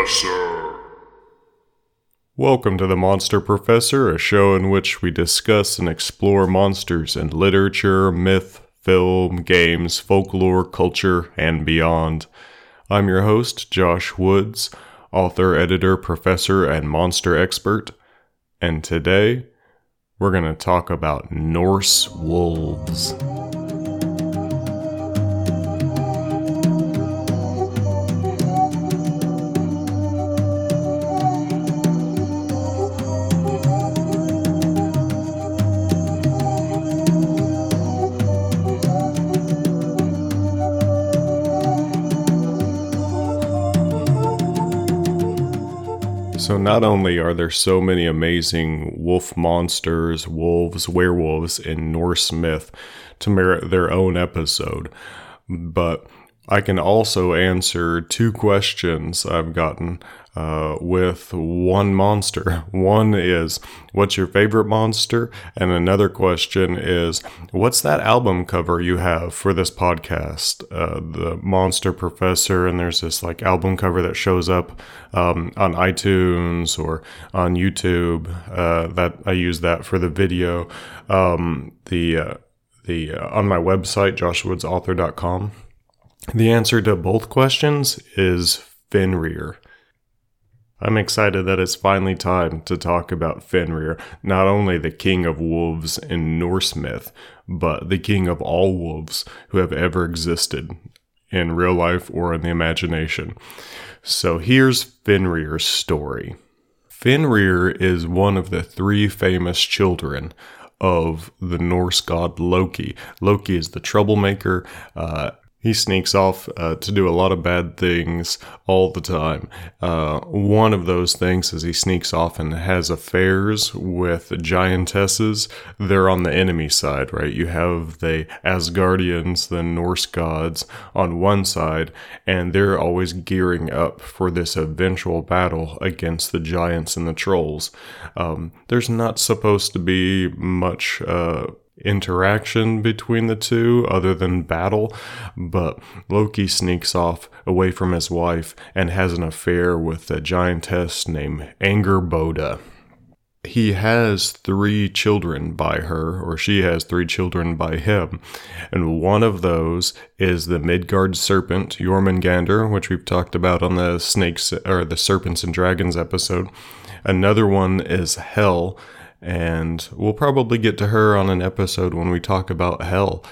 Professor. Welcome to The Monster Professor, a show in which we discuss and explore monsters in literature, myth, film, games, folklore, culture, and beyond. I'm your host, Josh Woods, author, editor, professor, and monster expert. And today, we're going to talk about Norse wolves. So not only are there so many amazing wolf monsters, wolves, werewolves in Norse myth to merit their own episode, but I can also answer two questions I've gotten with one monster. One is, what's your favorite monster? And another question is, what's that album cover you have for this podcast? The Monster Professor, and there's this like album cover that shows up on iTunes or on YouTube. That I use that for the video. On my website, joshwoodsauthor.com. The answer to both questions is Fenrir. I'm excited that it's finally time to talk about Fenrir, not only the king of wolves in Norse myth, but the king of all wolves who have ever existed in real life or in the imagination. So here's Fenrir's story. Fenrir is one of the three famous children of the Norse god Loki. Loki is the troublemaker. He sneaks off to do a lot of bad things all the time. One of those things is he sneaks off and has affairs with giantesses. They're on the enemy side, right? You have the Asgardians, the Norse gods, on one side, and they're always gearing up for this eventual battle against the giants and the trolls. There's not supposed to be much interaction between the two other than battle, but Loki sneaks off away from his wife and has an affair with a giantess named Angerboda. He has 3 children by her, or she has 3 children by him, and one of those is the Midgard serpent Jormungandr, which we've talked about on the snakes or the serpents and dragons episode. Another one is Hel, and we'll probably get to her on an episode when we talk about Hel.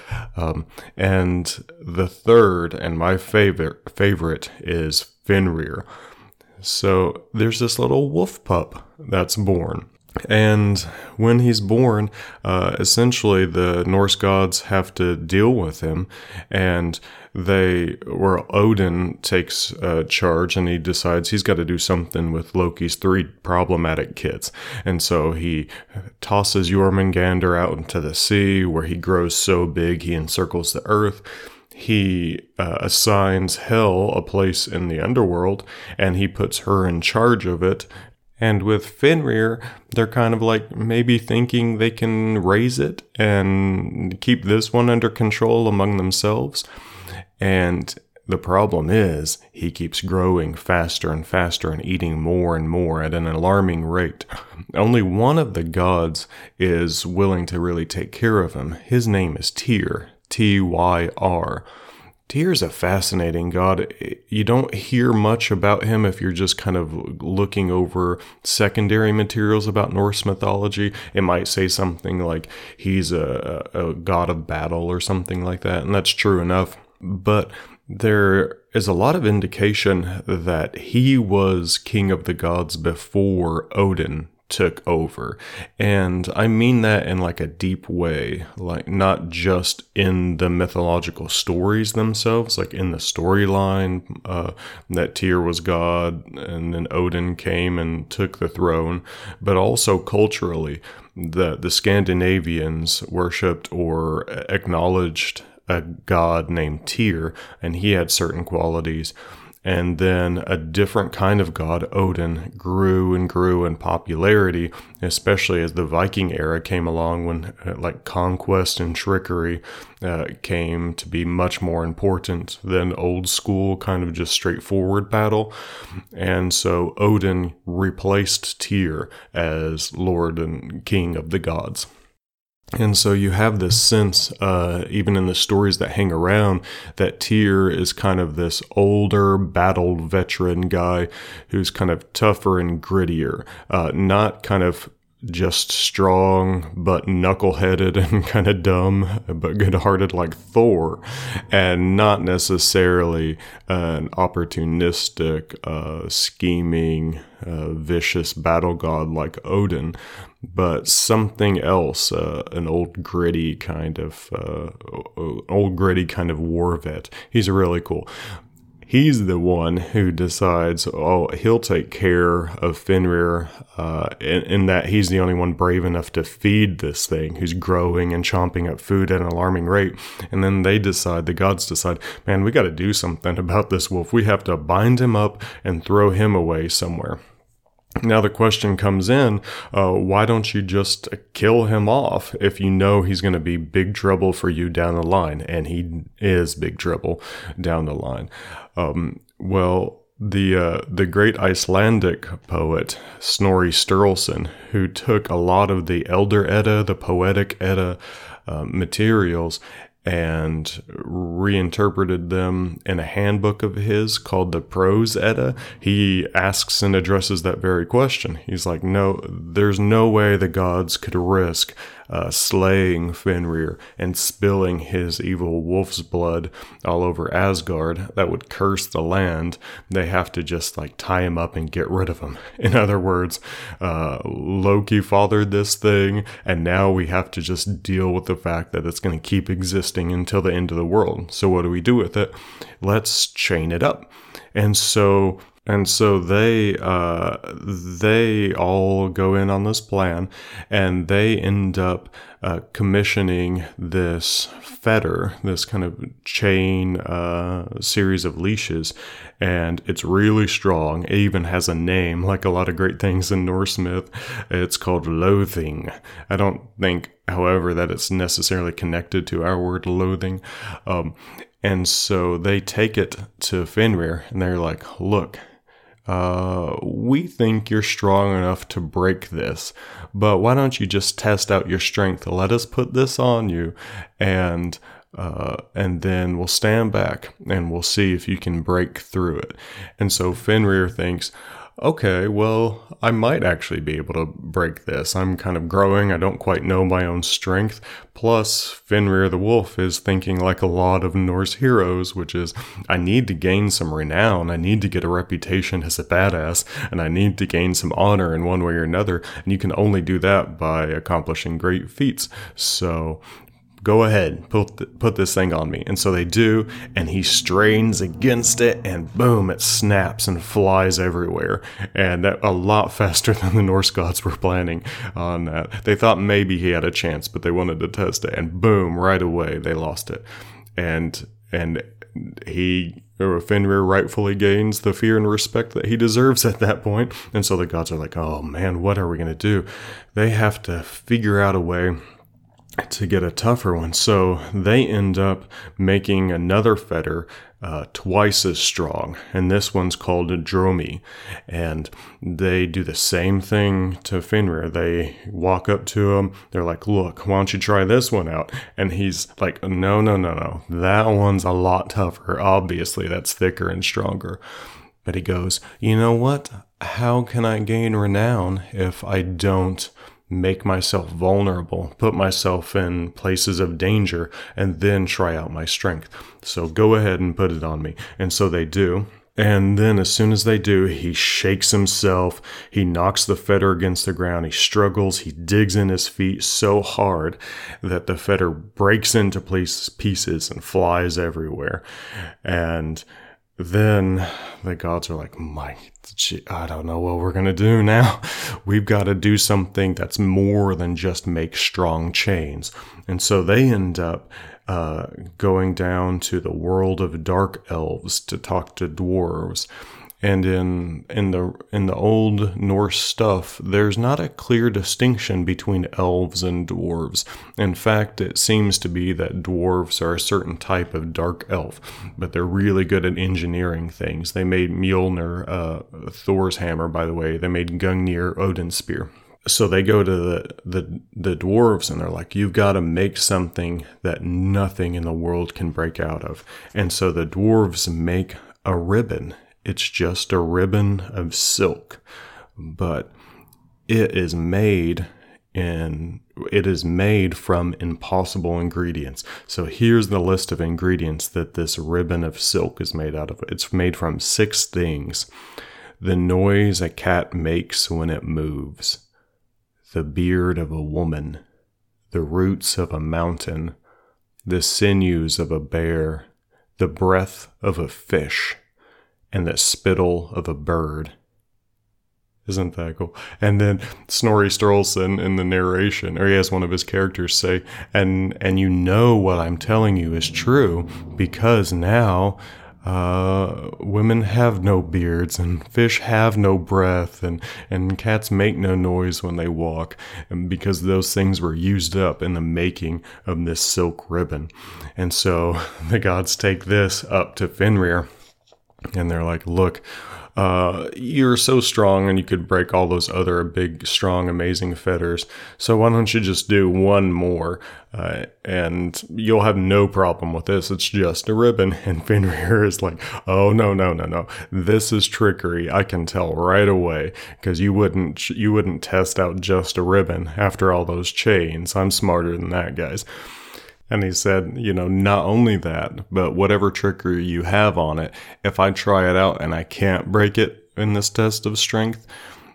And the third, and my favorite, is Fenrir. So there's this little wolf pup that's born. And when he's born, essentially the Norse gods have to deal with him, and Odin takes charge, and he decides he's got to do something with Loki's 3 problematic kids. And so he tosses Jormungandr out into the sea, where he grows so big he encircles the earth. He assigns Hel a place in the underworld, and he puts her in charge of it. And with Fenrir, they're kind of like maybe thinking they can raise it and keep this one under control among themselves. And the problem is he keeps growing faster and faster and eating more and more at an alarming rate. Only one of the gods is willing to really take care of him. His name is Tyr, Tyr. Tyr's a fascinating god. You don't hear much about him if you're just kind of looking over secondary materials about Norse mythology. It might say something like he's a god of battle or something like that, and that's true enough. But there is a lot of indication that he was king of the gods before Odin took over. And I mean that in like a deep way, like not just in the mythological stories themselves, like in the storyline that Tyr was God and then Odin came and took the throne, but also culturally, the Scandinavians worshipped or acknowledged a god named Tyr, and he had certain qualities. And then a different kind of god, Odin, grew and grew in popularity, especially as the Viking era came along, when like conquest and trickery came to be much more important than old school kind of just straightforward battle. And so Odin replaced Tyr as lord and king of the gods. And so you have this sense, even in the stories that hang around, that Tyr is kind of this older, battled veteran guy who's kind of tougher and grittier, not kind of just strong, but knuckleheaded and kind of dumb, but good-hearted like Thor, and not necessarily an opportunistic, scheming, vicious battle god like Odin, but something else, an old gritty kind of war vet. He's really cool. He's the one who decides, he'll take care of Fenrir, in that he's the only one brave enough to feed this thing who's growing and chomping up food at an alarming rate. And then the gods decide, man, we got to do something about this wolf. We have to bind him up and throw him away somewhere. Now the question comes in, why don't you just kill him off if you know he's going to be big trouble for you down the line? And he is big trouble down the line. The great Icelandic poet Snorri Sturluson, who took a lot of the Elder Edda, the Poetic Edda materials, and reinterpreted them in a handbook of his called the Prose Edda. He asks and addresses that very question. He's like, no, there's no way the gods could risk slaying Fenrir and spilling his evil wolf's blood all over Asgard. That would curse the land. They have to just like tie him up and get rid of him. In other words, Loki fathered this thing, and now we have to just deal with the fact that it's going to keep existing until the end of the world. So what do we do with it? Let's chain it up. And so they all go in on this plan, and they end up commissioning this fetter, this kind of chain series of leashes, and it's really strong. It even has a name, like a lot of great things in Norse myth. It's called loathing. I don't think, however, that it's necessarily connected to our word loathing. And so they take it to Fenrir, and they're like, look, we think you're strong enough to break this, but why don't you just test out your strength? Let us put this on you, and then we'll stand back and we'll see if you can break through it. And so Fenrir thinks, okay, well, I might actually be able to break this. I'm kind of growing. I don't quite know my own strength. Plus, Fenrir the wolf is thinking like a lot of Norse heroes, which is, I need to gain some renown. I need to get a reputation as a badass, and I need to gain some honor in one way or another. And you can only do that by accomplishing great feats. So go ahead, put this thing on me. And so they do, and he strains against it, and boom, it snaps and flies everywhere. And that a lot faster than the Norse gods were planning on that. They thought maybe he had a chance, but they wanted to test it, and boom, right away, they lost it. And Fenrir rightfully gains the fear and respect that he deserves at that point. And so the gods are like, oh man, what are we going to do? They have to figure out a way to get a tougher one. So they end up making another fetter twice as strong, and this one's called a Dromi. And they do the same thing to Fenrir. They walk up to him, they're like, look, why don't you try this one out? And he's like, no, that one's a lot tougher. Obviously, that's thicker and stronger. But he goes, you know what? How can I gain renown if I don't make myself vulnerable, put myself in places of danger, and then try out my strength? So go ahead and put it on me. And so they do. And then as soon as they do, he shakes himself. He knocks the fetter against the ground. He struggles. He digs in his feet so hard that the fetter breaks into pieces and flies everywhere. And then the gods are like, I don't know what we're going to do now. We've got to do something that's more than just make strong chains. And so they end up going down to the world of dark elves to talk to dwarves. And in the old Norse stuff, there's not a clear distinction between elves and dwarves. In fact, it seems to be that dwarves are a certain type of dark elf, but they're really good at engineering things. They made Mjolnir, Thor's hammer, by the way. They made Gungnir, Odin's spear. So they go to the dwarves and they're like, you've got to make something that nothing in the world can break out of. And so the dwarves make a ribbon. It's just a ribbon of silk, but it is made from impossible ingredients. So here's the list of ingredients that this ribbon of silk is made out of. It's made from 6 things. The noise a cat makes when it moves, the beard of a woman, the roots of a mountain, the sinews of a bear, the breath of a fish, and the spittle of a bird. Isn't that cool? And then Snorri Sturluson in the narration, or he has one of his characters say, and you know what I'm telling you is true, because now women have no beards, and fish have no breath, and cats make no noise when they walk, and because those things were used up in the making of this silk ribbon. And so the gods take this up to Fenrir, and they're like, look, you're so strong and you could break all those other big, strong, amazing fetters. So why don't you just do one more? And you'll have no problem with this. It's just a ribbon. And Fenrir is like, oh, no. This is trickery. I can tell right away, because you wouldn't test out just a ribbon after all those chains. I'm smarter than that, guys. And he said, not only that, but whatever trickery you have on it, if I try it out and I can't break it in this test of strength,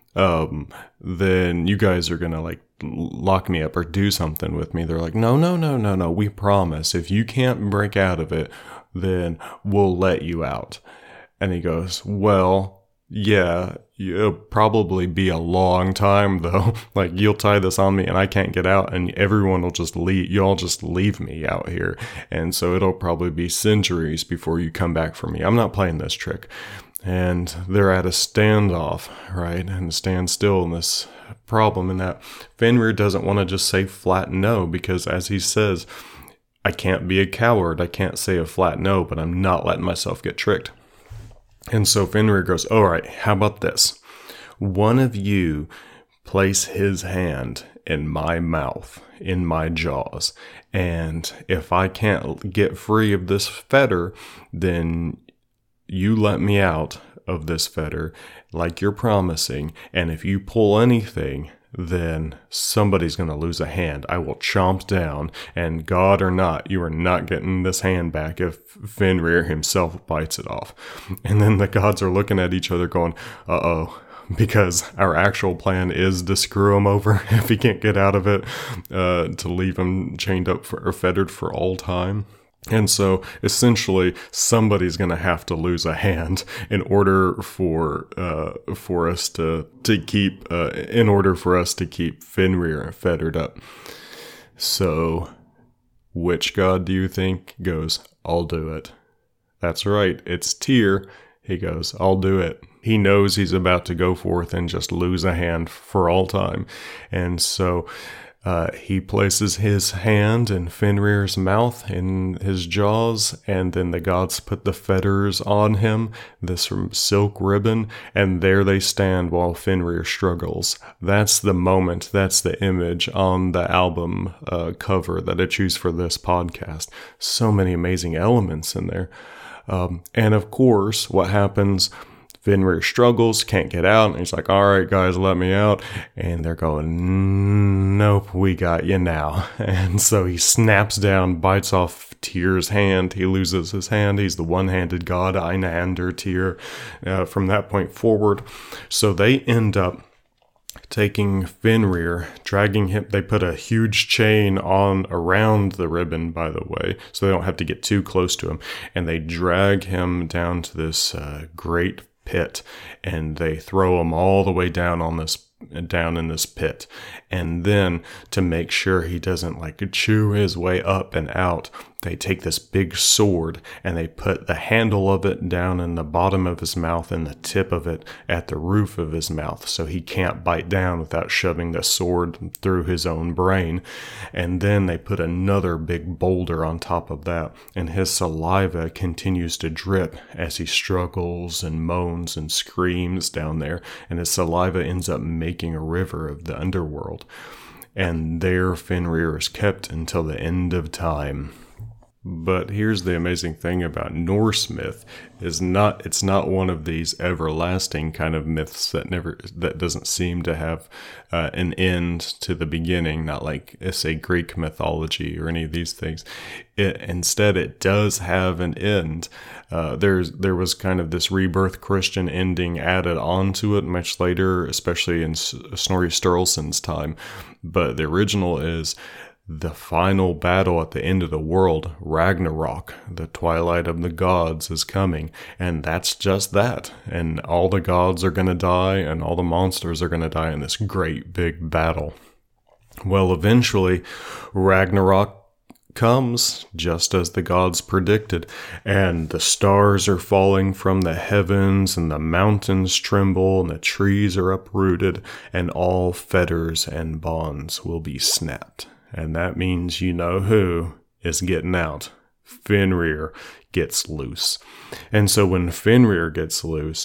then you guys are going to lock me up or do something with me. They're like, no, we promise. If you can't break out of it, then we'll let you out. And he goes, well, yeah, it'll probably be a long time though. You'll tie this on me and I can't get out, and everyone will just leave. You'll just leave me out here. And so it'll probably be centuries before you come back for me. I'm not playing this trick. And they're at a standoff, right? And stand still in this problem, in that Fenrir doesn't want to just say flat no, because as he says, I can't be a coward. I can't say a flat no, but I'm not letting myself get tricked. And so Fenrir goes, all right, how about this? One of you place his hand in my mouth, in my jaws. And if I can't get free of this fetter, then you let me out of this fetter like you're promising. And if you pull anything, then somebody's going to lose a hand. I will chomp down, and God or not, you are not getting this hand back if Fenrir himself bites it off. And then the gods are looking at each other going, uh-oh, because our actual plan is to screw him over if he can't get out of it, to leave him chained up or fettered for all time. And so essentially somebody's going to have to lose a hand in order for us to keep Fenrir fettered up. So which god do you think goes, I'll do it? That's right. It's Tyr. He goes, I'll do it. He knows he's about to go forth and just lose a hand for all time. And so he places his hand in Fenrir's mouth, in his jaws, and then the gods put the fetters on him, this silk ribbon, and there they stand while Fenrir struggles. That's the moment, that's the image on the album cover that I choose for this podcast. So many amazing elements in there. And of course, what happens? Fenrir struggles, can't get out, and he's like, all right, guys, let me out. And they're going, nope, we got you now. And so he snaps down, bites off Tyr's hand. He loses his hand. He's the one-handed god, Einander Tyr, from that point forward. So they end up taking Fenrir, dragging him. They put a huge chain on around the ribbon, by the way, so they don't have to get too close to him. And they drag him down to this great pit, and they throw him all the way down in this pit. And then, to make sure he doesn't chew his way up and out, they take this big sword and they put the handle of it down in the bottom of his mouth and the tip of it at the roof of his mouth, so he can't bite down without shoving the sword through his own brain. And then they put another big boulder on top of that, and his saliva continues to drip as he struggles and moans and screams down there, and his saliva ends up making a river of the underworld. And there Fenrir is kept until the end of time. But here's the amazing thing about Norse myth it's not one of these everlasting kind of myths that doesn't seem to have an end to the beginning, not like, say, Greek mythology or any of these things. Instead, it does have an end. There was kind of this rebirth Christian ending added onto it much later, especially in Snorri Sturluson's time. But the original is the final battle at the end of the world, Ragnarok, the twilight of the gods, is coming. And that's just that. And all the gods are going to die, and all the monsters are going to die in this great big battle. Well, eventually, Ragnarok comes just as the gods predicted, and the stars are falling from the heavens, and the mountains tremble, and the trees are uprooted, and all fetters and bonds will be snapped. And that means you know who is getting out. Fenrir gets loose. And so when Fenrir gets loose,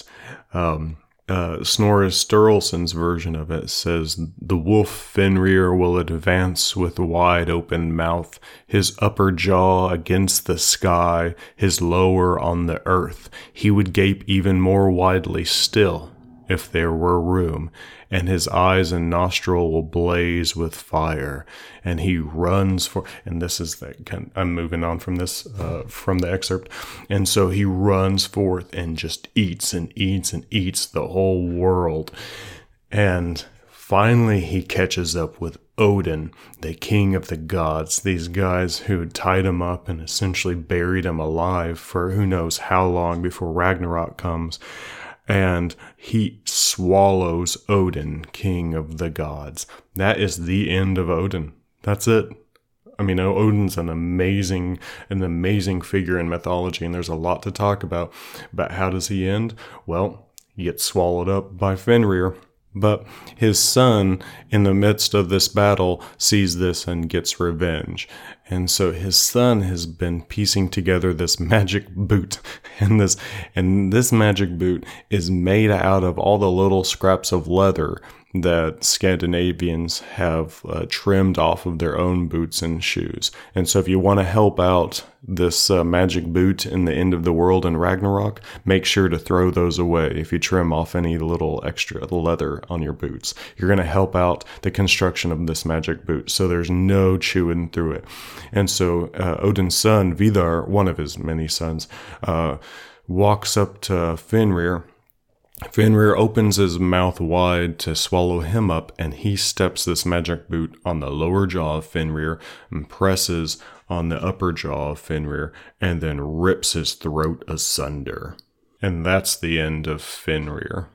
Snorri Sturluson's version of it says, "The wolf Fenrir will advance with wide open mouth, his upper jaw against the sky, his lower on the earth. He would gape even more widely still, if there were room, and his eyes and nostril will blaze with fire, and he runs for," and this is I'm moving on from this, from the excerpt, and so he runs forth and just eats and eats and eats the whole world, and finally he catches up with Odin, the king of the gods, these guys who tied him up and essentially buried him alive for who knows how long before Ragnarok comes. And he swallows Odin, king of the gods. That is the end of Odin. That's it. I mean, Odin's an amazing figure in mythology, and there's a lot to talk about. But how does he end? Well, he gets swallowed up by Fenrir. But his son, in the midst of this battle, sees this and gets revenge. And so his son has been piecing together this magic boot. And this magic boot is made out of all the little scraps of leather that Scandinavians have trimmed off of their own boots and shoes. And so if you want to help out this magic boot in the end of the world in Ragnarok, make sure to throw those away. If you trim off any little extra leather on your boots, you're going to help out the construction of this magic boot, so there's no chewing through it. And so Odin's son, Vidar, one of his many sons, walks up to Fenrir. Fenrir opens his mouth wide to swallow him up, and he steps this magic boot on the lower jaw of Fenrir and presses on the upper jaw of Fenrir, and then rips his throat asunder. And that's the end of Fenrir.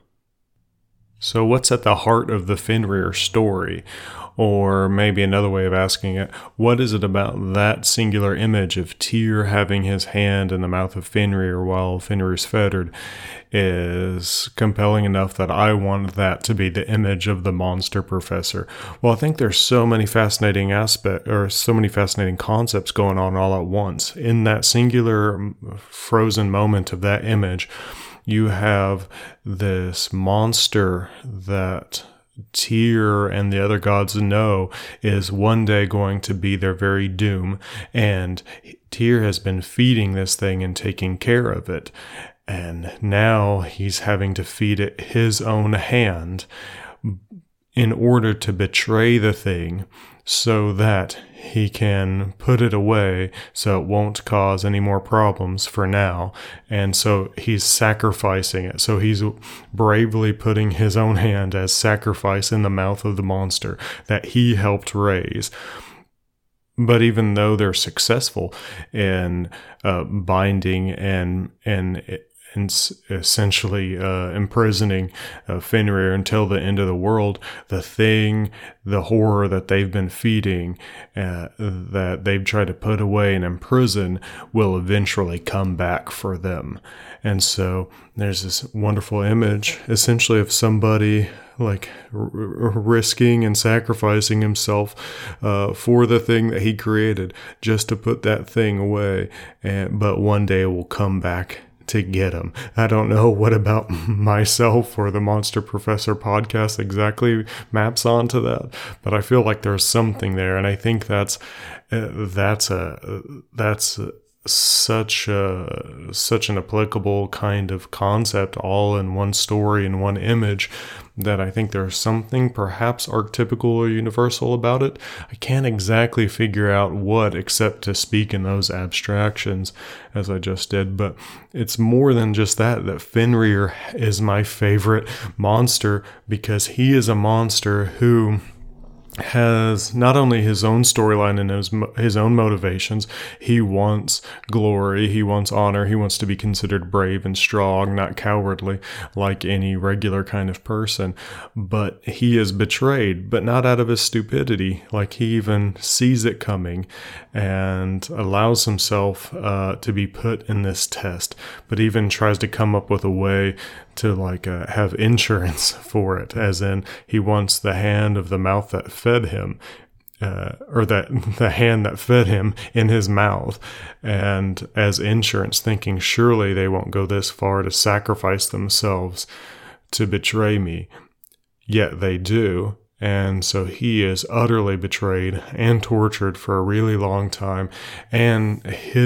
So what's at the heart of the Fenrir story? Or maybe another way of asking it, what is it about that singular image of Tyr having his hand in the mouth of Fenrir while Fenrir's fettered is compelling enough that I want that to be the image of the monster professor? Well, I think there's so many fascinating so many fascinating concepts going on all at once. In that singular frozen moment of that image, you have this monster that Tyr and the other gods know is one day going to be their very doom, and Tyr has been feeding this thing and taking care of it, and now he's having to feed it his own hand. in order to betray the thing so that he can put it away so it won't cause any more problems for now. And so he's sacrificing it. So he's bravely putting his own hand as sacrifice in the mouth of the monster that he helped raise. But even though they're successful in binding and essentially imprisoning Fenrir until the end of the world, the horror that they've been feeding, that they've tried to put away and imprison, will eventually come back for them. And so there's this wonderful image, essentially, of somebody like risking and sacrificing himself for the thing that he created, just to put that thing away. But one day it will come back to get him. I don't know what about myself or the Monster Professor podcast exactly maps onto that, but I feel like there's something there, and I think that's such an applicable kind of concept, all in one story and one image, that I think there's something perhaps archetypical or universal about it. I can't exactly figure out what, except to speak in those abstractions as I just did, but it's more than just that Fenrir is my favorite monster, because he is a monster who has not only his own storyline and his own motivations. He wants glory, he wants honor, he wants to be considered brave and strong, not cowardly like any regular kind of person. But he is betrayed, but not out of his stupidity. Like, he even sees it coming and allows himself to be put in this test, but even tries to come up with a way to have insurance for it, as in he wants the hand of the mouth that fed him, or that the hand that fed him in his mouth, and as insurance, thinking surely they won't go this far to sacrifice themselves to betray me. Yet they do. And so he is utterly betrayed and tortured for a really long time, and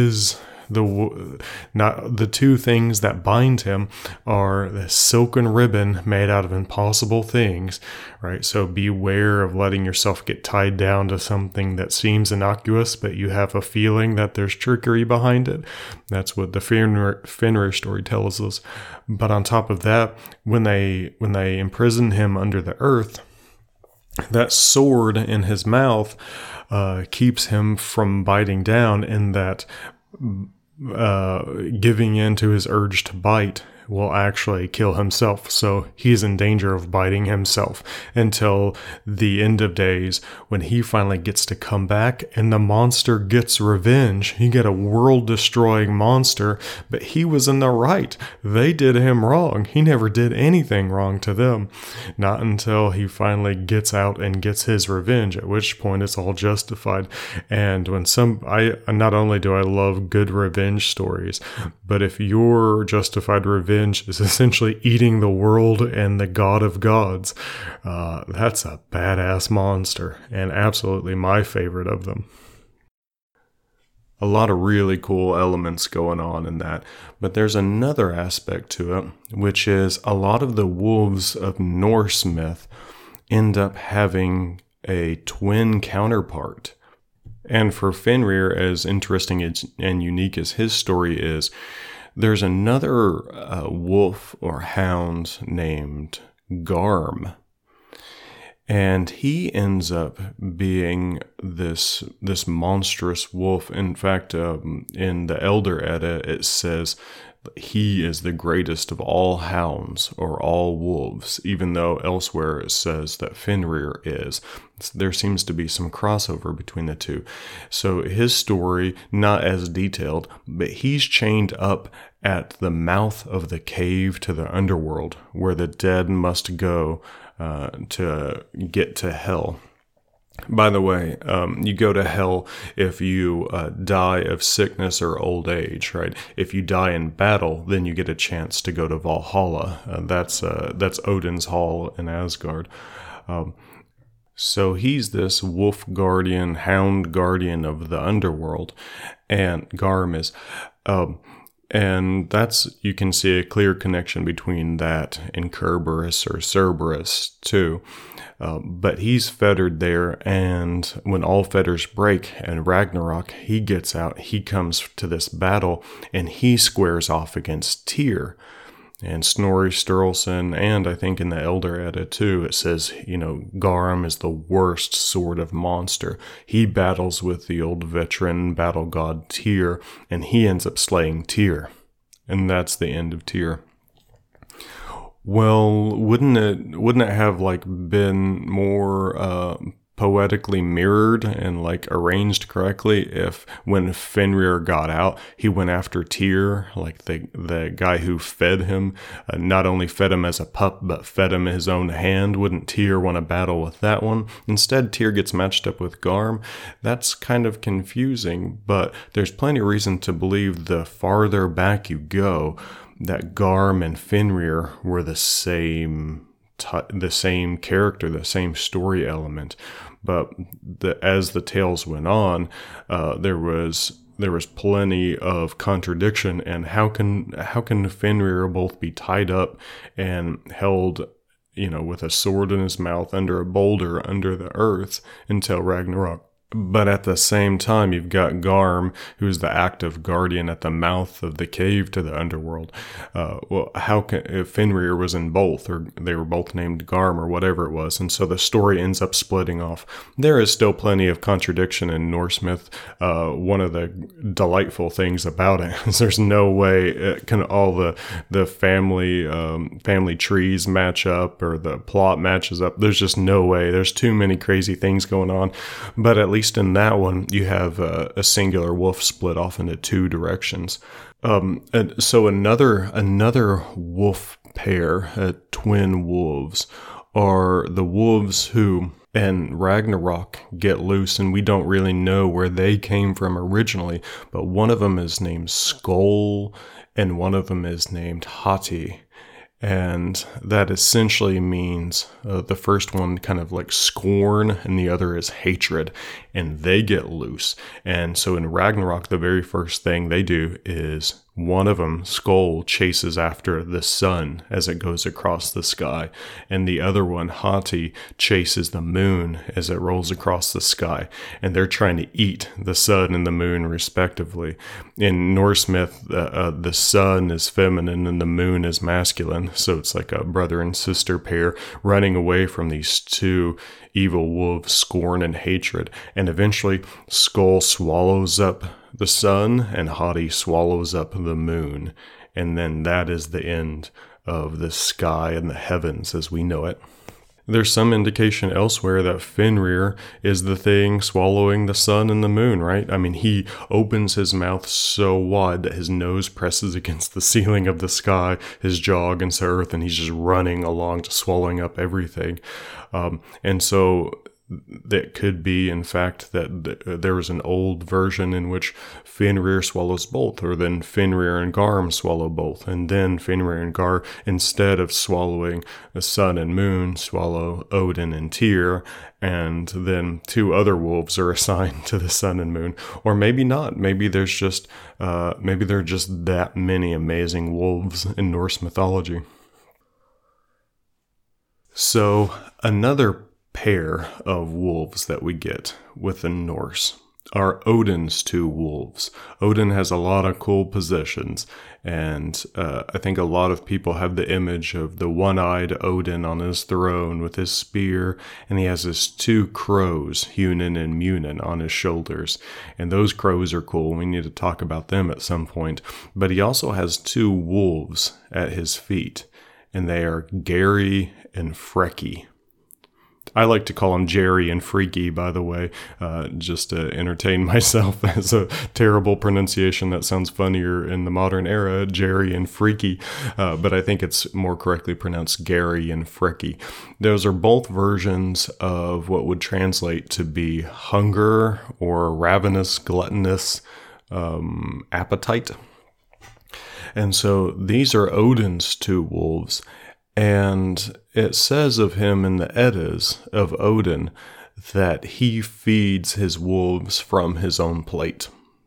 the two things that bind him are the silken ribbon made out of impossible things, right? So beware of letting yourself get tied down to something that seems innocuous, but you have a feeling that there's trickery behind it. That's what the Fenrir story tells us. But on top of that, when they imprison him under the earth, that sword in his mouth keeps him from biting down, and that giving in to his urge to bite will actually kill himself. So he's in danger of biting himself until the end of days, when he finally gets to come back and the monster gets revenge. You get a world-destroying monster, but he was in the right. They did him wrong. He never did anything wrong to them. Not until he finally gets out and gets his revenge, at which point it's all justified. And not only do I love good revenge stories, but if your justified revenge is essentially eating the world and the god of gods, that's a badass monster, and absolutely my favorite of them. A lot of really cool elements going on in that, but there's another aspect to it, which is a lot of the wolves of Norse myth end up having a twin counterpart. And for Fenrir, as interesting and unique as his story is, there's another wolf or hound named Garm, and he ends up being this monstrous wolf. In fact, in the Elder Edda, it says he is the greatest of all hounds or all wolves, even though elsewhere it says that Fenrir is. There seems to be some crossover between the two. So his story, not as detailed, but he's chained up at the mouth of the cave to the underworld, where the dead must go to get to hell. By the way, you go to hell if you die of sickness or old age, right? If you die in battle, then you get a chance to go to Valhalla. That's Odin's hall in Asgard. So he's this wolf guardian, hound guardian of the underworld, and Garm is. And you can see a clear connection between that and Kerberos or Cerberus too. But he's fettered there, and when all fetters break and Ragnarok, he gets out, he comes to this battle, and he squares off against Tyr. And Snorri Sturluson, and I think in the Elder Edda too, it says, Garm is the worst sort of monster. He battles with the old veteran battle god Tyr, and he ends up slaying Tyr. And that's the end of Tyr. Well, wouldn't it have been more poetically mirrored and arranged correctly if when Fenrir got out, he went after Tyr, the guy who fed him, not only fed him as a pup, but fed him his own hand? Wouldn't Tyr want to battle with that one? Instead, Tyr gets matched up with Garm. That's kind of confusing, but there's plenty of reason to believe the farther back you go, that Garm and Fenrir were the same character, the same story element. But as the tales went on, there was plenty of contradiction. And how can Fenrir both be tied up and held, with a sword in his mouth under a boulder under the earth until Ragnarok? But at the same time, you've got Garm, who's the active guardian at the mouth of the cave to the underworld. If Fenrir was in both, or they were both named Garm or whatever it was, and so the story ends up splitting off. There is still plenty of contradiction in Norse myth. One of the delightful things about it is there's no way all the family trees match up or the plot matches up. There's just no way. There's too many crazy things going on. But at least in that one, you have a singular wolf split off into two directions. And so another wolf pair, twin wolves, are the wolves who in Ragnarok get loose, and we don't really know where they came from originally, but one of them is named Skoll, and one of them is named Hati. And that essentially means the first one kind of scorn, and the other is hatred, and they get loose. And so in Ragnarok, the very first thing they do is one of them, Skoll, chases after the sun as it goes across the sky, and the other one, Hati, chases the moon as it rolls across the sky, and they're trying to eat the sun and the moon respectively. In Norse myth, the sun is feminine and the moon is masculine, so it's like a brother and sister pair running away from these two evil wolves, scorn and hatred, and eventually Skoll swallows up the sun and Hati swallows up the moon, and then that is the end of the sky and the heavens as we know it. There's some indication elsewhere that Fenrir is the thing swallowing the sun and the moon, right? I mean, he opens his mouth so wide that his nose presses against the ceiling of the sky, his jaw against the earth, and he's just running along, just swallowing up everything. And so that could be, in fact, that there was an old version in which Fenrir swallows both, or then Fenrir and Garm swallow both, and then Fenrir and Gar, instead of swallowing the sun and moon, swallow Odin and Tyr, and then two other wolves are assigned to the sun and moon. Or maybe not. Maybe there are just that many amazing wolves in Norse mythology. So another pair of wolves that we get with the Norse are Odin's two wolves. Odin has a lot of cool possessions, and I think a lot of people have the image of the one-eyed Odin on his throne with his spear, and he has his two crows, Hunin and Munin, on his shoulders, and those crows are cool. We need to talk about them at some point. But he also has two wolves at his feet, and they are Geri and Freki. I like to call them Jerry and Freaky, by the way, just to entertain myself as a terrible pronunciation that sounds funnier in the modern era, Jerry and Freaky, but I think it's more correctly pronounced Gary and Frecky. Those are both versions of what would translate to be hunger or ravenous, gluttonous appetite. And so these are Odin's two wolves. And it says of him in the Eddas of Odin that he feeds his wolves from his own plate.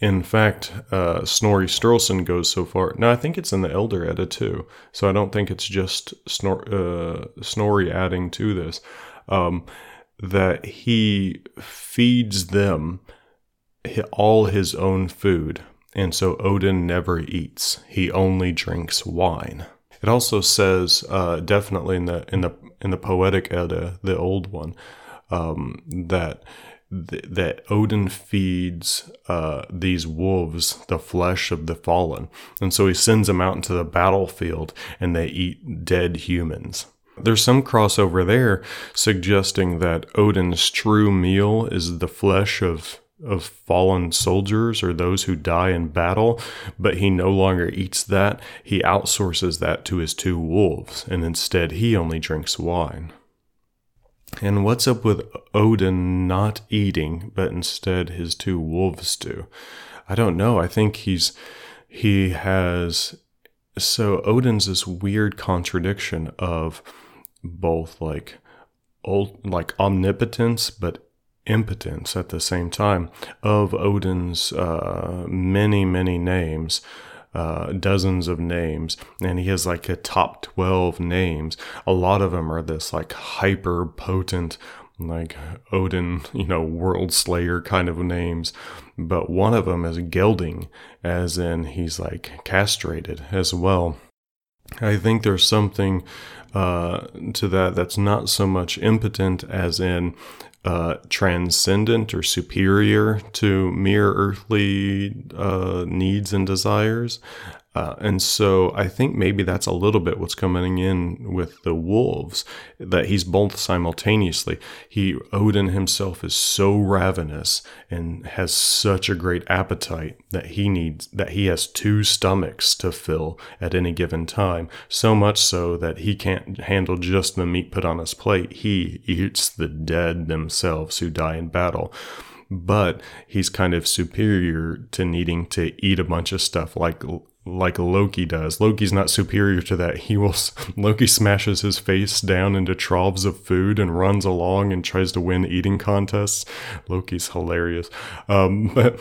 In fact, Snorri Sturluson goes so far. No, I think it's in the Elder Edda too. So I don't think it's just Snorri adding to this. That he feeds them all his own food, and so Odin never eats. He only drinks wine. It also says, definitely in the Poetic Edda, the old one, that Odin feeds these wolves the flesh of the fallen. And so he sends them out into the battlefield and they eat dead humans. There's some crossover there suggesting that Odin's true meal is the flesh of fallen soldiers or those who die in battle, but he no longer eats that. He outsources that to his two wolves, and instead he only drinks wine. And what's up with Odin not eating, but instead his two wolves do? I don't know. I think so Odin's this weird contradiction of both like omnipotence, but impotence at the same time. Of Odin's many, many names, dozens of names, and he has like a top 12 names. A lot of them are this like hyper potent, like Odin, world slayer kind of names. But one of them is gelding, as in he's like castrated as well. I think there's something to that's not so much impotent as in transcendent or superior to mere earthly needs and desires. And so I think maybe that's a little bit what's coming in with the wolves, that he's both simultaneously. Odin himself is so ravenous and has such a great appetite that he has two stomachs to fill at any given time. So much so that he can't handle just the meat put on his plate. He eats the dead themselves who die in battle. But he's kind of superior to needing to eat a bunch of stuff like Loki does. Loki's not superior to that. Loki smashes his face down into troughs of food and runs along and tries to win eating contests. Loki's hilarious. But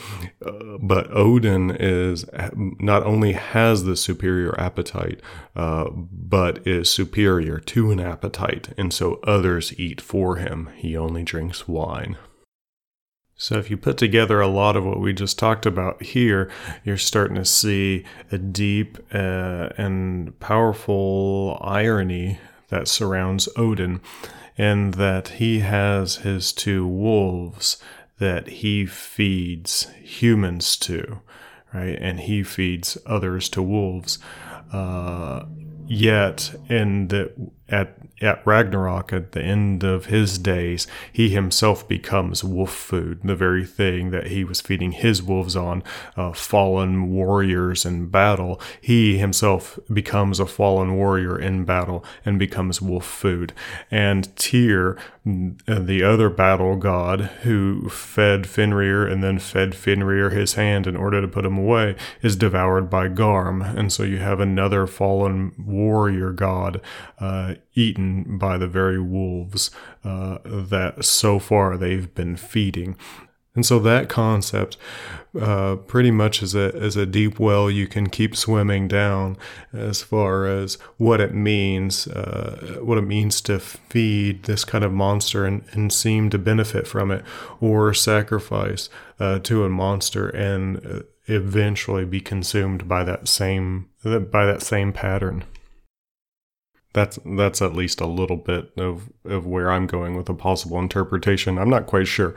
Odin is not only has the superior appetite, but is superior to an appetite, and so others eat for him. He only drinks wine. So if you put together a lot of what we just talked about here, you're starting to see a deep and powerful irony that surrounds Odin, and that he has his two wolves that he feeds humans to, right? And he feeds others to wolves. Yet, at Ragnarok, at the end of his days, he himself becomes wolf food, the very thing that he was feeding his wolves on, fallen warriors in battle. He himself becomes a fallen warrior in battle and becomes wolf food. And Tyr, the other battle god who fed Fenrir and then fed Fenrir his hand in order to put him away, is devoured by Garm. And so you have another fallen warrior god eaten by the very wolves that so far they've been feeding. And so that concept pretty much is a deep well you can keep swimming down as far as what it means to feed this kind of monster and seem to benefit from it, or sacrifice to a monster and eventually be consumed by that same pattern. That's at least a little bit of where I'm going with a possible interpretation. I'm not quite sure.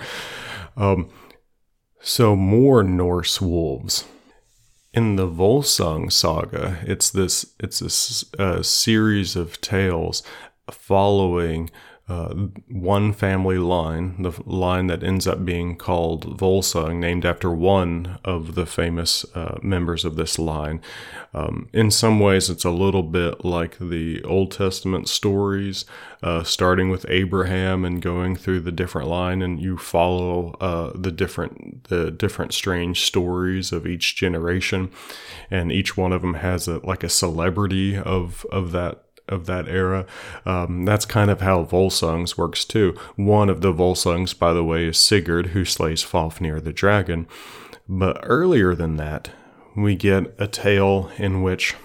So more Norse wolves. In the Volsung saga, it's this series of tales following one family line, the line that ends up being called Volsung, named after one of the famous members of this line. In some ways, it's a little bit like the Old Testament stories, starting with Abraham and going through the different line, and you follow the different strange stories of each generation, and each one of them has a celebrity of that era. That's kind of how Volsungs works too. One of the Volsungs, by the way, is Sigurd, who slays Fafnir the dragon. But earlier than that, we get a tale in which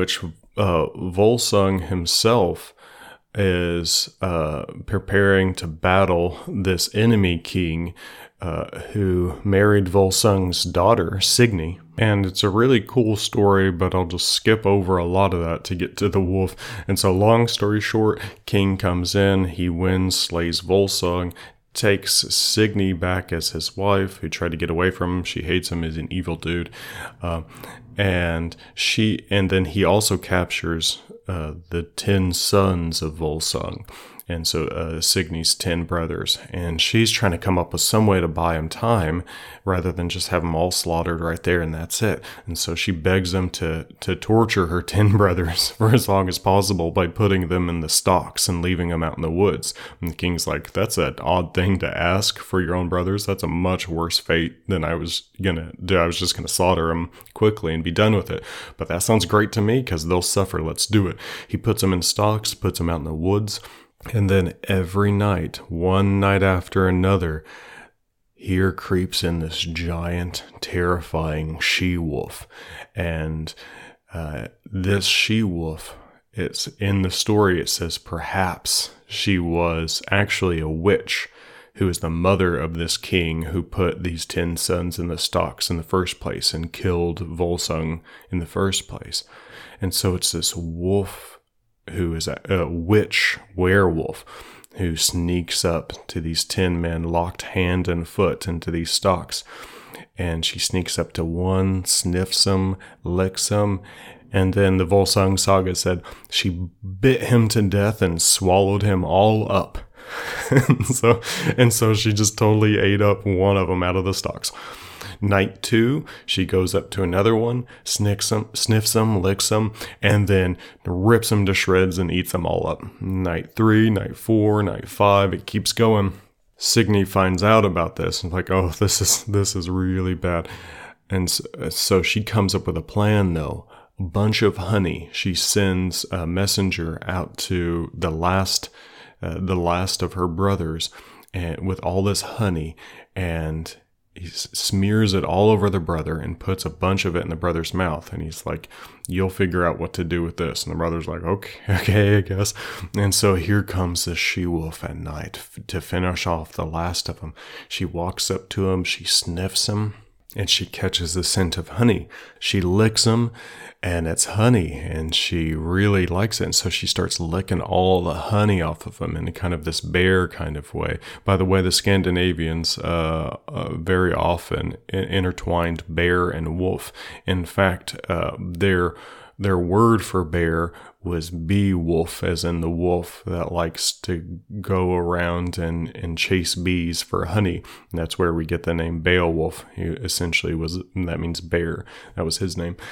Volsung himself is preparing to battle this enemy king who married Volsung's daughter, Signy. And it's a really cool story, but I'll just skip over a lot of that to get to the wolf. And so long story short, king comes in, he wins, slays Volsung, takes Signy back as his wife, who tried to get away from him. She hates him, he's an evil dude. And then he also captures the 10 sons of Volsung. And so Signy's 10 brothers. And she's trying to come up with some way to buy him time rather than just have them all slaughtered right there and that's it. And so she begs him to torture her 10 brothers for as long as possible by putting them in the stocks and leaving them out in the woods. And the king's like, that's an odd thing to ask for your own brothers. That's a much worse fate than I was going to do. I was just going to slaughter them quickly and be done with it. But that sounds great to me because they'll suffer. Let's do it. He puts them in stocks, puts them out in the woods. And then every night, one night after another, here creeps in this giant, terrifying she-wolf. And this she-wolf, it's in the story, it says perhaps she was actually a witch who is the mother of this king who put these 10 sons in the stocks in the first place and killed Volsung in the first place. And so it's this wolf who is a witch werewolf who sneaks up to these 10 men locked hand and foot into these stocks. And she sneaks up to one, sniffs him, licks him. And then the Volsung saga said she bit him to death and swallowed him all up. and so she just totally ate up one of them out of the stocks. Night 2, she goes up to another one, sniffs them, licks them, and then rips them to shreds and eats them all up. Night 3, night 4, night 5, it keeps going. Signy finds out about this and like, oh, this is really bad. And so she comes up with a plan though. A bunch of honey. She sends a messenger out to the last of her brothers and with all this honey, and he smears it all over the brother and puts a bunch of it in the brother's mouth. And he's like, you'll figure out what to do with this. And the brother's like, okay, I guess. And so here comes the she-wolf at night to finish off the last of them. She walks up to him, she sniffs him, and she catches the scent of honey. She licks him, and it's honey, and she really likes it. And so she starts licking all the honey off of him in kind of this bear kind of way. By the way, the Scandinavians very often intertwined bear and wolf. In fact, their word for bear was Beowulf, as in the wolf that likes to go around and chase bees for honey. And that's where we get the name Beowulf. He essentially that means bear. That was his name.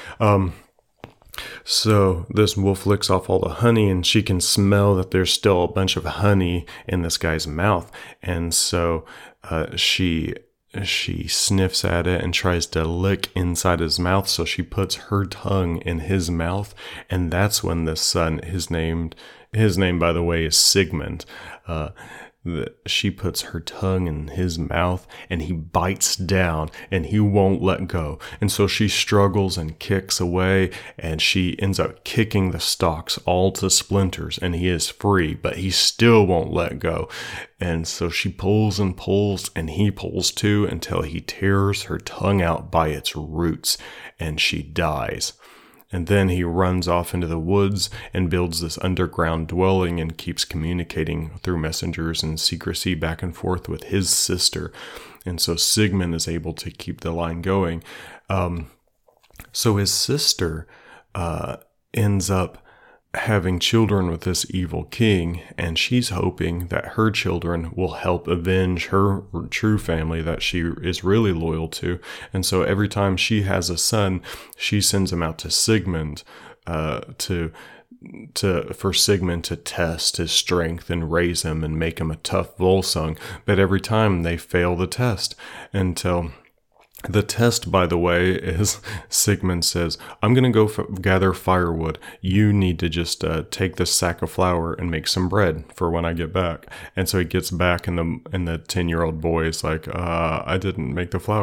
So this wolf licks off all the honey, and she can smell that there's still a bunch of honey in this guy's mouth. And so she sniffs at it and tries to lick inside his mouth. So she puts her tongue in his mouth. And that's when the son, his name, by the way, is Sigmund. She puts her tongue in his mouth and he bites down and he won't let go. And so she struggles and kicks away, and she ends up kicking the stalks all to splinters, and he is free, but he still won't let go. And so she pulls and pulls, and he pulls too, until he tears her tongue out by its roots, and she dies. And then he runs off into the woods and builds this underground dwelling and keeps communicating through messengers and secrecy back and forth with his sister. And so Sigmund is able to keep the line going. So his sister ends up having children with this evil king, and she's hoping that her children will help avenge her true family that she is really loyal to. And so every time she has a son, she sends him out to Sigmund for Sigmund to test his strength and raise him and make him a tough Volsung. But every time they fail the test, until the test, by the way, is Sigmund says, I'm going to go gather firewood. You need to just take this sack of flour and make some bread for when I get back. And so he gets back, and the 10-year-old boy is like, I didn't make the flour.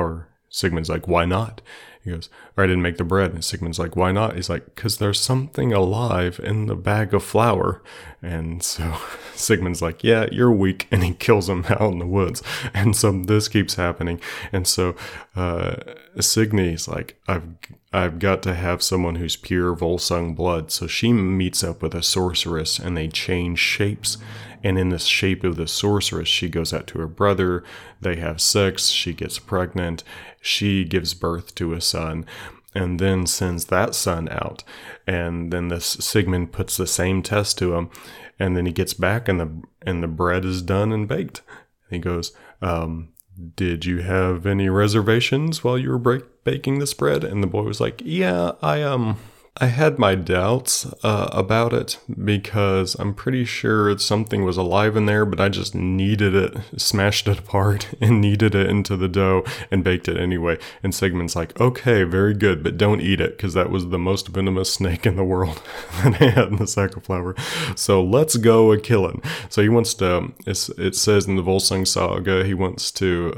Sigmund's like, why not? He goes, or I didn't make the bread. And Sigmund's like, why not? He's like, because there's something alive in the bag of flour. And so Sigmund's like, yeah, you're weak. And he kills him out in the woods. And so this keeps happening. And so Signy's like, I've got to have someone who's pure Volsung blood. So she meets up with a sorceress and they change shapes. And in the shape of the sorceress, she goes out to her brother. They have sex. She gets pregnant. She gives birth to a son and then sends that son out. And then this Sigmund puts the same test to him. And then he gets back and the bread is done and baked. And he goes, did you have any reservations while you were baking this bread? And the boy was like, yeah, I had my doubts about it because I'm pretty sure something was alive in there, but I just kneaded it, smashed it apart, and kneaded it into the dough and baked it anyway. And Sigmund's like, okay, very good, but don't eat it because that was the most venomous snake in the world that I had in the sack of flour. So let's go and kill him. So he wants to, it says in the Volsung Saga, he wants to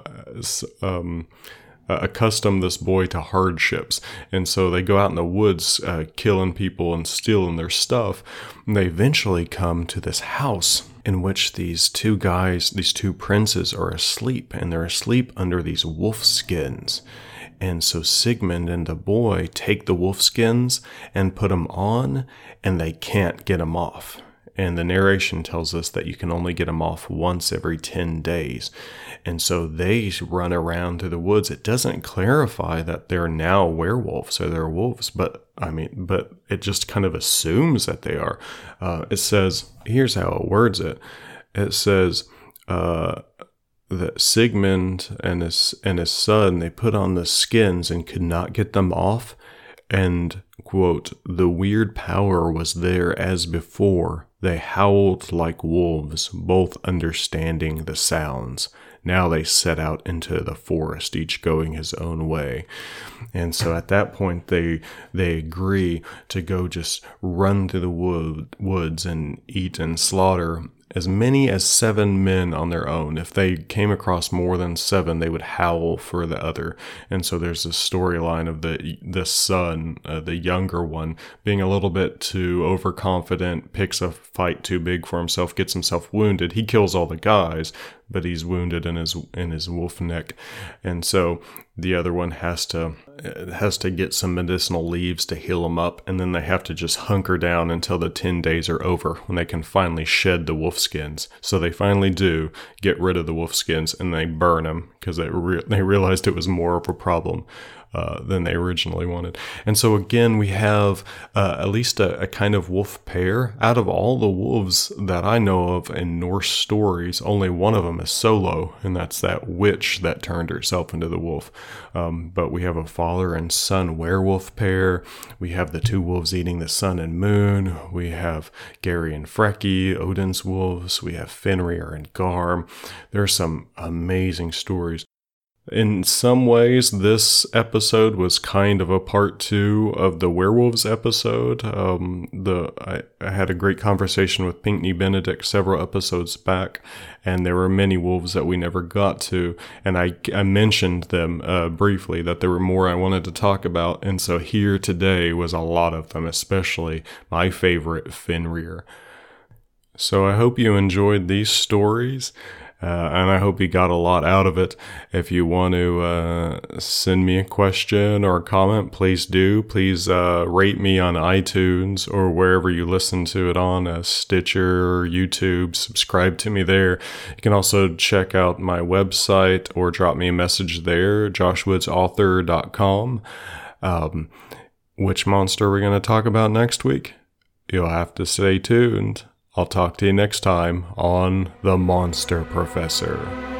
accustom this boy to hardships. And so they go out in the woods killing people and stealing their stuff. And they eventually come to this house in which these two princes are asleep, and they're asleep under these wolf skins. And so Sigmund and the boy take the wolf skins and put them on, and they can't get them off. And the narration tells us that you can only get them off once every 10 days. And so they run around to the woods. It doesn't clarify that they're now werewolves or they're wolves, but it just kind of assumes that they are. It says, here's how it words it. It says that Sigmund and his son, they put on the skins and could not get them off. And, quote, the weird power was there as before. They howled like wolves, both understanding the sounds. Now they set out into the forest, each going his own way. And so at that point, they agree to go just run through the woods and eat and slaughter as many as 7 men on their own. If they came across more than 7, they would howl for the other. And so there's this storyline of the son, the younger one, being a little bit too overconfident, picks a fight too big for himself, gets himself wounded. He kills all the guys, but he's wounded in his wolf neck. And so the other one has to get some medicinal leaves to heal him up, and then they have to just hunker down until the 10 days are over when they can finally shed the wolf skins. So they finally do get rid of the wolf skins, and they burn them because they realized it was more of a problem than they originally wanted. And so again, we have at least a kind of wolf pair. Out of all the wolves that I know of in Norse stories, only one of them is solo, and that's that witch that turned herself into the wolf. But we have a father and son werewolf pair. We have the 2 wolves eating the sun and moon. We have Gary and Freki, Odin's wolves. We have Fenrir and Garm. There are some amazing stories. In some ways, this episode was kind of a part 2 of the werewolves episode. I had a great conversation with Pinkney Benedict several episodes back, and there were many wolves that we never got to. And I mentioned them briefly, that there were more I wanted to talk about. And so here today was a lot of them, especially my favorite, Fenrir. So I hope you enjoyed these stories. And I hope you got a lot out of it. If you want to send me a question or a comment, please do. Please rate me on iTunes or wherever you listen to it on, Stitcher, YouTube. Subscribe to me there. You can also check out my website or drop me a message there, joshwoodsauthor.com. Which monster are we going to talk about next week? You'll have to stay tuned. I'll talk to you next time on The Monster Professor.